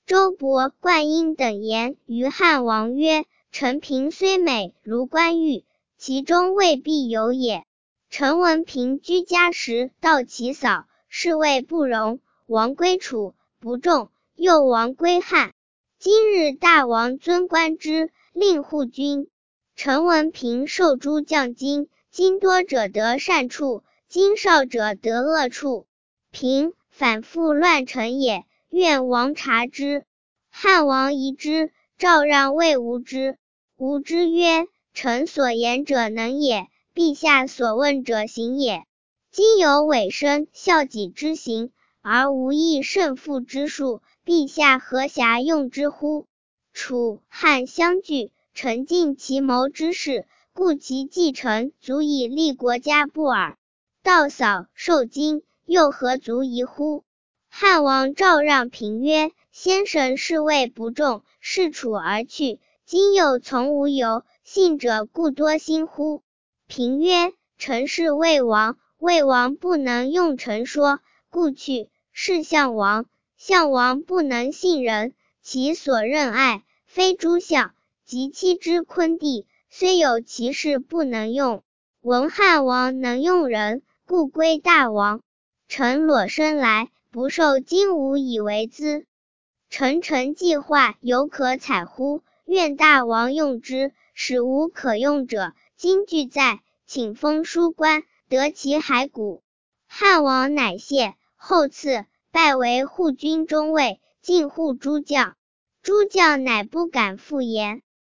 周勃、灌婴等言于汉王曰：陈平虽美如冠玉，其中未必有也。陈文平居家时到其嫂，是谓不容。王归楚，不中，又王归汉。今日大王尊官之，令护军。陈文平受诸将金，今多者得善处，今少者得恶处。平反复乱臣也，愿王察之。汉王疑之，召让谓吴之。吴之曰：臣所言者能也，陛下所问者行也。今有委身孝己之行，而无益胜负之术，陛下何暇用之乎？楚汉相距，臣尽其谋之事，故其继承足以立国家不耳。道扫受惊，又何足疑乎？汉王召让平曰：先生是谓不中，视楚而去，今又从无由，信者故多心乎？平曰：臣是魏王，魏王不能用臣说，故去。是项王，项王不能信人，其所任爱，非诸相，及妻之昆弟，虽有其事不能用。闻汉王能用人，故归大王。臣裸身来，不受金吾以为资。臣计划犹可采乎？愿大王用之，使无可用者。今俱在，请封书官，得其骸骨。汉王乃谢，后赐，拜为护军中尉，进护诸将。诸将乃不敢复言。